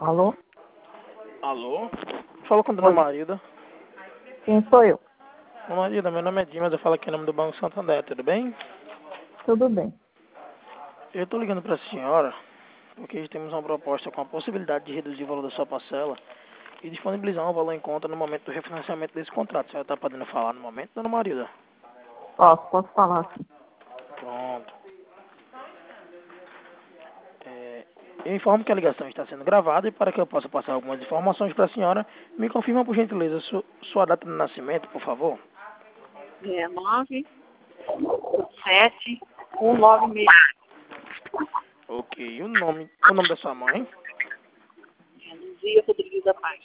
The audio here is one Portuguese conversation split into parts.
Alô? Alô? Fala com a dona Oi, Marida. quem sou eu? Dona Marida, meu nome é Dimas, eu falo aqui em nome do Banco Santander, tudo bem? Tudo bem. Eu estou ligando para a senhora porque temos uma proposta com a possibilidade de reduzir o valor da sua parcela e disponibilizar um valor em conta no momento do refinanciamento desse contrato. A senhora está podendo falar no momento, dona Marida? Posso falar sim. Pronto. Eu informo que a ligação está sendo gravada e para que eu possa passar algumas informações para a senhora, me confirma por gentileza sua data de nascimento, por favor. 97196. Ok. E o nome da sua mãe? Luzia Rodrigues da Paz.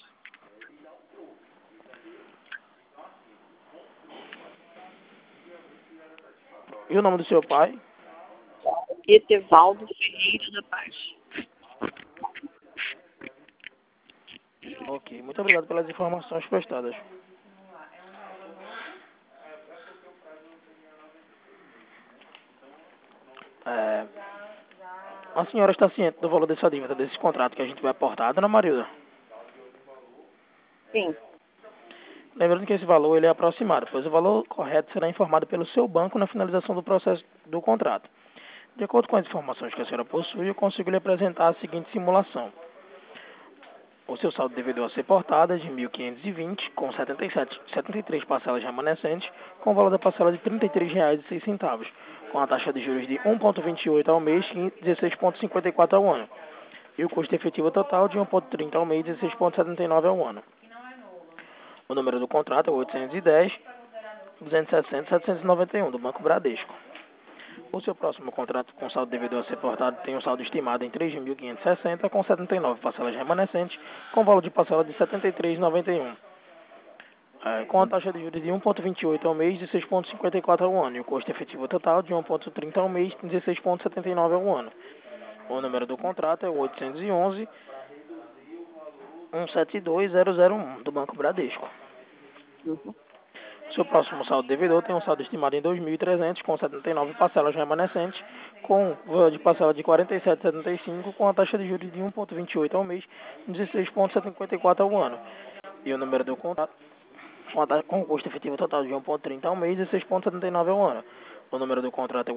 E o nome do seu pai? Etevaldo Ferreira da Paz. Ok. Muito obrigado pelas informações prestadas. É, a senhora está ciente do valor dessa dívida, desse contrato que a gente vai aportar, dona Marilda? Sim. Lembrando que esse valor ele é aproximado, pois o valor correto será informado pelo seu banco na finalização do processo do contrato. De acordo com as informações que a senhora possui, eu consigo lhe apresentar a seguinte simulação. O seu saldo devedor a ser portado é de 1.520, com 73 parcelas remanescentes, com o valor da parcela de R$ 33,06, com a taxa de juros de 1,28 ao mês e 16,54 ao ano. E o custo efetivo total de 1,30 ao mês e 16,79 ao ano. O número do contrato é 810-260-791, do Banco Bradesco. O seu próximo contrato com saldo devedor a ser portado tem um saldo estimado em 3.560, com 79 parcelas remanescentes, com valor de parcela de R$ 73,91. Com a taxa de juros de 1,28 ao mês e 6,54 ao ano. E o custo efetivo total de 1,30 ao mês e 16,79 ao ano. O número do contrato é 811-172-001, do Banco Bradesco. Uhum. Seu próximo saldo devedor tem um saldo estimado em 2.300, com 79 parcelas remanescentes, com valor de parcela de 47,75, com a taxa de juros de 1,28 ao mês e 16,54 ao ano. E o número do contrato, com o custo efetivo total de 1,30 ao mês e 6,79 ao ano. O número do contrato é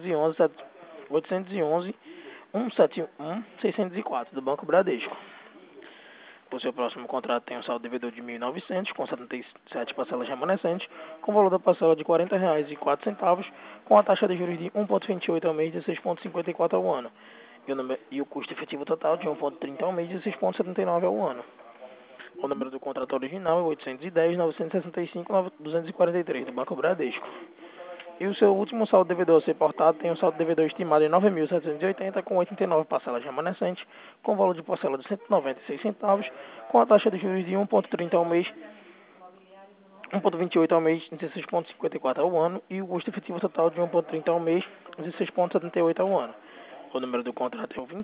811-171-604, do Banco Bradesco. O seu próximo contrato tem um saldo devedor de 1.900, com 77 parcelas remanescentes, com o valor da parcela de R$ 40,04, com a taxa de juros de 1,28 ao mês e 6,54 ao ano. E o custo efetivo total de 1,30 ao mês e 6,79 ao ano. O número do contrato original é 810-965-243, do Banco Bradesco. E o seu último saldo devedor a ser portado tem um saldo devedor estimado em 9.780, com 89 parcelas remanescentes, com valor de parcela de 196 centavos, com a taxa de juros de 1,30 ao mês, 1,28 ao mês, 16,54 ao ano, e o custo efetivo total de 1,30 ao mês, 16,78 ao ano. O número do contrato é o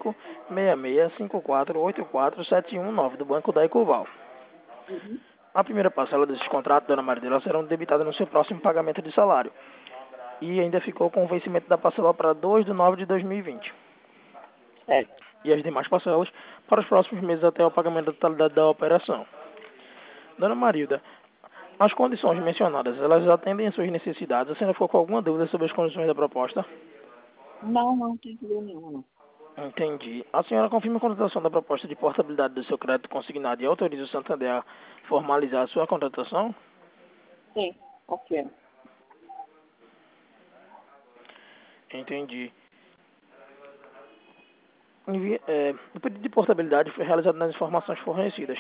25-66-54-84-719, do Banco da Ecoval. Uhum. A primeira parcela desses contratos, dona Maria, serão debitadas no seu próximo pagamento de salário. E ainda ficou com o vencimento da parcela para 2 de nove de 2020. Certo. E as demais parcelas para os próximos meses até o pagamento da totalidade da operação. Dona Marilda, as condições mencionadas, elas atendem às suas necessidades? A senhora ficou com alguma dúvida sobre as condições da proposta? Não tem problema nenhum, não. Entendi. A senhora confirma a contratação da proposta de portabilidade do seu crédito consignado e autoriza o Santander a formalizar a sua contratação? Sim, ok. Entendi. O pedido de portabilidade foi realizado nas informações fornecidas.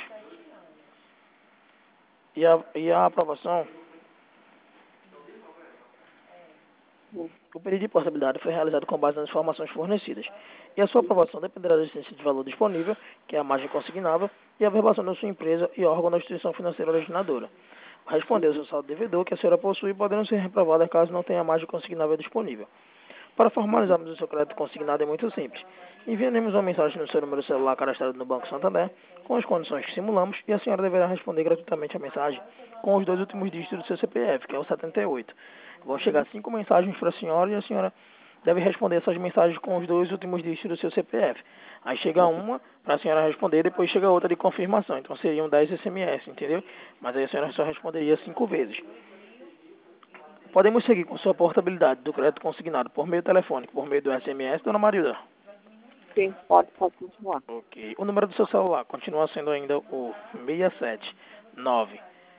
E a aprovação, Uhum. o pedido de portabilidade foi realizado com base nas informações fornecidas. E a sua aprovação dependerá da existência de valor disponível, que é a margem consignável, e a verbação da sua empresa e órgão da instituição financeira originadora. Responder ao seu saldo devedor que a senhora possui podendo ser reprovadas caso não tenha margem consignável disponível. Para formalizarmos o seu crédito consignado é muito simples. Enviaremos uma mensagem no seu número celular cadastrado no Banco Santander com as condições que simulamos e a senhora deverá responder gratuitamente a mensagem com os 2 últimos dígitos do seu CPF, que é o 78. Vão chegar 5 mensagens para a senhora e a senhora deve responder essas mensagens com os dois últimos dígitos do seu CPF. Aí chega uma para a senhora responder, depois chega outra de confirmação. Então seriam 10 SMS, entendeu? Mas aí a senhora só responderia 5 vezes. Podemos seguir com sua portabilidade do crédito consignado por meio telefônico, por meio do SMS, dona Marilda? Sim, pode continuar. Ok. O número do seu celular continua sendo ainda o 679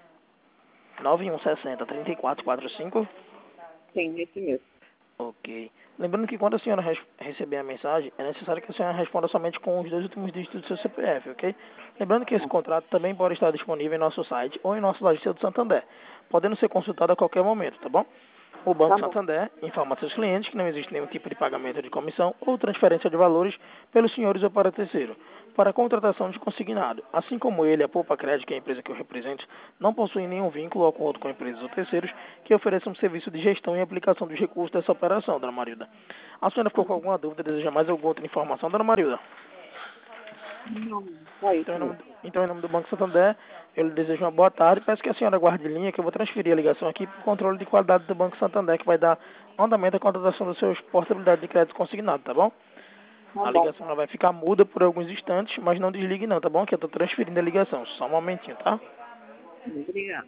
9160 3445? Sim, esse mesmo. Ok. Lembrando que quando a senhora receber a mensagem, é necessário que a senhora responda somente com os dois últimos dígitos do seu CPF, ok? Lembrando que esse contrato também pode estar disponível em nosso site ou em nossa lojista do Santander, podendo ser consultado a qualquer momento, tá bom? O Tá Banco bom. Santander informa a seus clientes que não existe nenhum tipo de pagamento de comissão ou transferência de valores pelos senhores ou para terceiro, para a contratação de consignado. Assim como ele, a Poupa Crédito, que é a empresa que eu represento, não possui nenhum vínculo ou acordo com empresas ou terceiros que ofereçam um serviço de gestão e aplicação dos recursos dessa operação, dona Marilda. A senhora ficou com alguma dúvida, deseja mais alguma outra informação, dona Marilda? Não, só isso Então, mesmo. em nome do Banco Santander, eu lhe desejo uma boa tarde. Peço que a senhora guarde linha, que eu vou transferir a ligação aqui para o controle de qualidade do Banco Santander, que vai dar andamento à contratação dos seus portabilidade de crédito consignado, tá bom? Tá A bom. ligação ela vai ficar muda por alguns instantes, mas não desligue não, tá bom? Que eu estou transferindo a ligação. Só um momentinho, tá? Obrigada.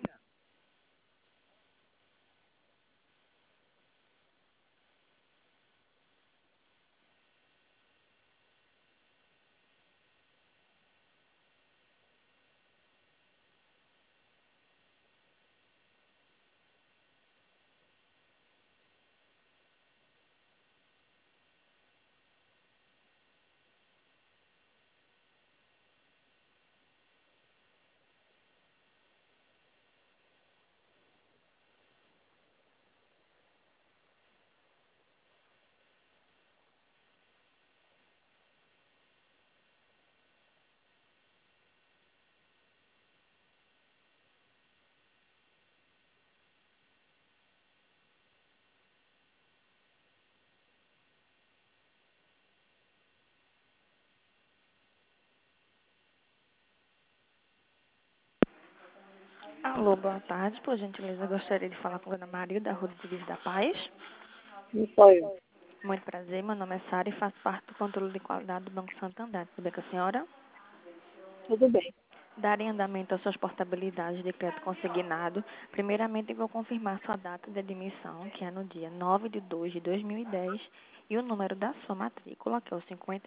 Alô, boa tarde. Por gentileza, gostaria de falar com a Dona Maria da Rua do Divisa da Paz. Não sou eu. Muito prazer, meu nome é Sara e faço parte do controle de qualidade do Banco Santander. Tudo bem com a senhora? Tudo bem. Darem andamento às suas portabilidades de crédito consignado. Primeiramente, eu vou confirmar sua data de admissão, que é no dia 9 de 2 de 2010, e o número da sua matrícula, que é o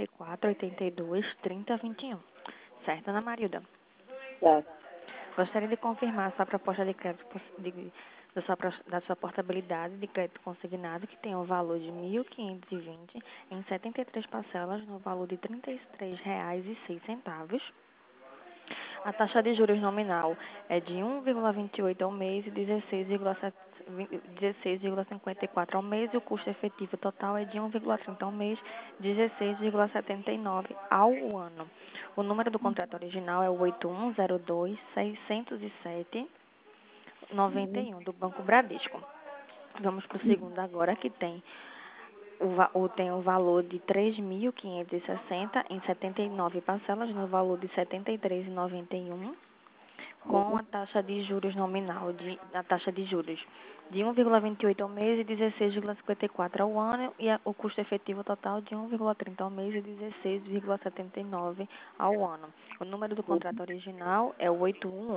54823021. Certo, Ana Marilda? Certo. Gostaria de confirmar sua proposta de crédito da sua portabilidade de crédito consignado, que tem um valor de 1.520 em 73 parcelas, no valor de R$ 33,06. A taxa de juros nominal é de 1,28 ao mês e 16,54 ao mês, e o custo efetivo total é de 1,30 ao mês, 16,79 ao ano. O número do contrato original é o 8102-607-91, do Banco Bradesco. Vamos para o segundo agora, que tem tem o valor de 3.560 em 79 parcelas, no valor de R$ 73,91, com a taxa de juros nominal, a taxa de juros de 1,28 ao mês e 16,54 ao ano, e o custo efetivo total de 1,30 ao mês e 16,79 ao ano. O número do contrato original é o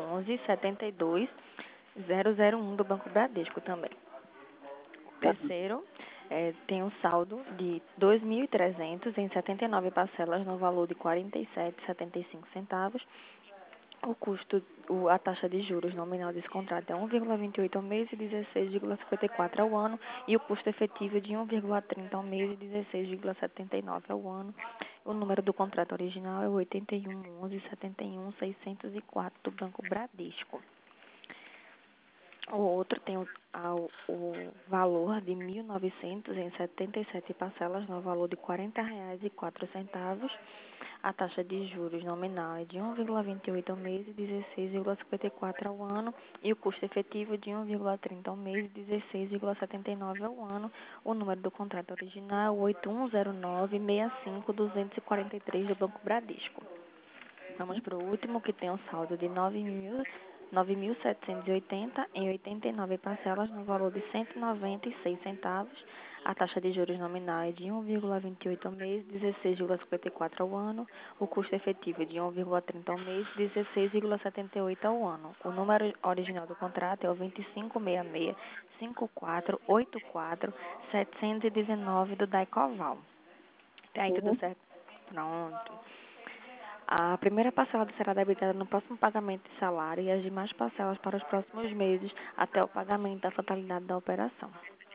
8111-72001 do Banco Bradesco também. O terceiro tem um saldo de 2.300 em 79 parcelas, no valor de R$ 47,75. O custo, a taxa de juros nominal desse contrato é 1,28 ao mês e 16,54 ao ano, e o custo efetivo é de 1,30 ao mês e 16,79 ao ano. O número do contrato original é 8111-71604 do Banco Bradesco. O outro tem o valor de 1.900 em 77 parcelas, no valor de R$ 40,04. A taxa de juros nominal é de 1,28 ao mês e 16,54 ao ano, e o custo efetivo é de 1,30 ao mês e 16,79 ao ano. O número do contrato original é 8109-65243 do Banco Bradesco. Vamos para o último, que tem um saldo de 9.780 em 89 parcelas, no valor de R$ 196. A taxa de juros nominal é de 1,28 ao mês, 16,54 ao ano. O custo efetivo é de 1,30 ao mês, 16,78 ao ano. O número original do contrato é o 2566-5484-719 do Daicoval. Tá aí tudo Uhum. certo? Pronto. A primeira parcela será debitada no próximo pagamento de salário e as demais parcelas para os próximos meses até o pagamento da totalidade da operação.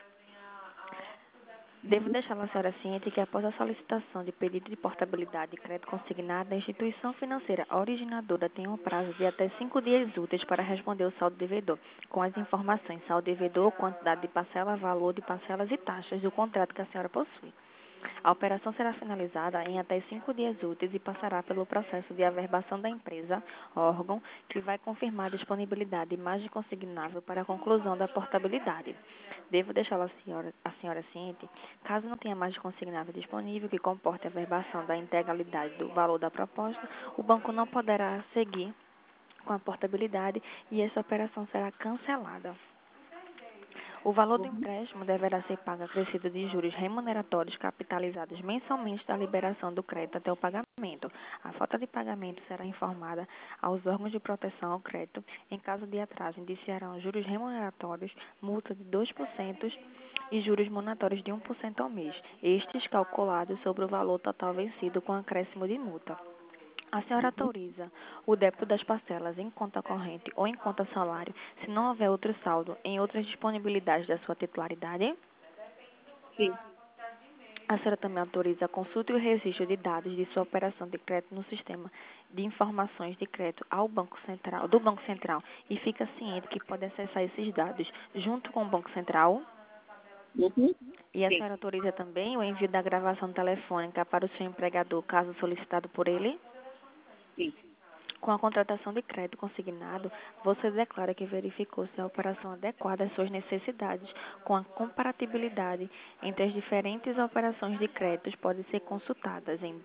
Devo deixar a senhora ciente que após a solicitação de pedido de portabilidade de crédito consignado, a instituição financeira originadora tem um prazo de até 5 dias úteis para responder o saldo devedor, com as informações saldo devedor, quantidade de parcela, valor de parcelas e taxas do contrato que a senhora possui. A operação será finalizada em até 5 dias úteis e passará pelo processo de averbação da empresa, órgão, que vai confirmar a disponibilidade de margem consignável para a conclusão da portabilidade. Devo deixar a senhora ciente, caso não tenha margem consignável disponível que comporte a averbação da integralidade do valor da proposta, o banco não poderá seguir com a portabilidade e essa operação será cancelada. O valor do Uhum. empréstimo deverá ser pago acrescido de juros remuneratórios capitalizados mensalmente da liberação do crédito até o pagamento. A falta de pagamento será informada aos órgãos de proteção ao crédito. Em caso de atraso, indiciarão juros remuneratórios, multa de 2% e juros monatórios de 1% ao mês, estes calculados sobre o valor total vencido com acréscimo de multa. A senhora Uhum. autoriza o débito das parcelas em conta corrente ou em conta salário, se não houver outro saldo em outras disponibilidades da sua titularidade? Sim. A senhora também autoriza a consulta e o registro de dados de sua operação de crédito no sistema de informações de crédito do Banco Central e fica ciente que pode acessar esses dados junto com o Banco Central? Uhum. E a Sim. senhora autoriza também o envio da gravação telefônica para o seu empregador, caso solicitado por ele? Sim. Com a contratação de crédito consignado, você declara que verificou se a operação adequada às suas necessidades, com a comparatibilidade entre as diferentes operações de créditos podem ser consultadas em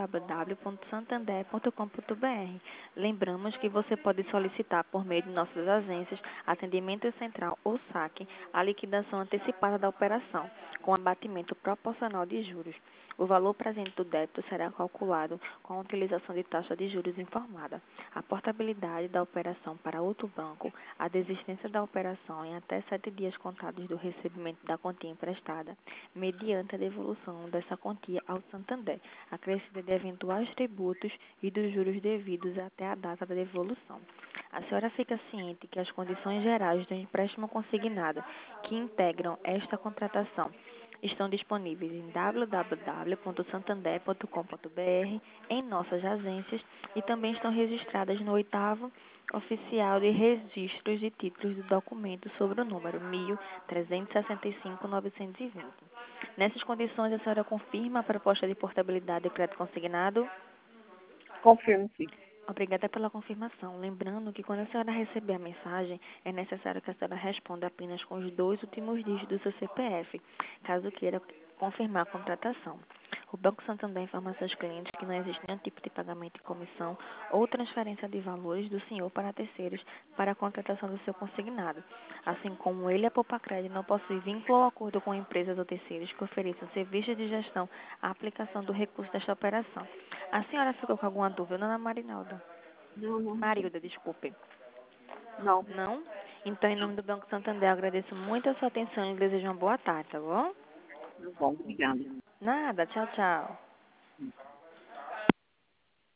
www.santander.com.br. Lembramos que você pode solicitar por meio de nossas agências, atendimento central ou saque, a liquidação antecipada da operação, com abatimento proporcional de juros. O valor presente do débito será calculado com a utilização de taxa de juros informada. A portabilidade da operação para outro banco, a desistência da operação em até 7 dias contados do recebimento da quantia emprestada, mediante a devolução dessa quantia ao Santander, acrescida de eventuais tributos e dos juros devidos até a data da devolução. A senhora fica ciente que as condições gerais do empréstimo consignado que integram esta contratação estão disponíveis em www.santander.com.br, em nossas agências e também estão registradas no 8º Oficial de Registros de Títulos do Documento sobre o número 1365-920. Nessas condições, a senhora confirma a proposta de portabilidade de crédito consignado? Confirmo, sim. Obrigada pela confirmação. Lembrando que quando a senhora receber a mensagem, é necessário que a senhora responda apenas com os 2 últimos dígitos do seu CPF, caso queira confirmar a contratação. O Banco Santander informa a seus clientes que não existe nenhum tipo de pagamento de comissão ou transferência de valores do senhor para terceiros para a contratação do seu consignado, assim como ele, a Poupa-Crédito, não possui vínculo ou acordo com empresas ou terceiros que ofereçam serviços de gestão à aplicação do recurso desta operação. A senhora ficou com alguma dúvida, dona Marinalda? Não, não. Marilda, desculpe. Não. Não? Então, em nome do Banco Santander, eu agradeço muito a sua atenção e desejo uma boa tarde, tá bom? Tá bom, obrigada. Nada, tchau, tchau.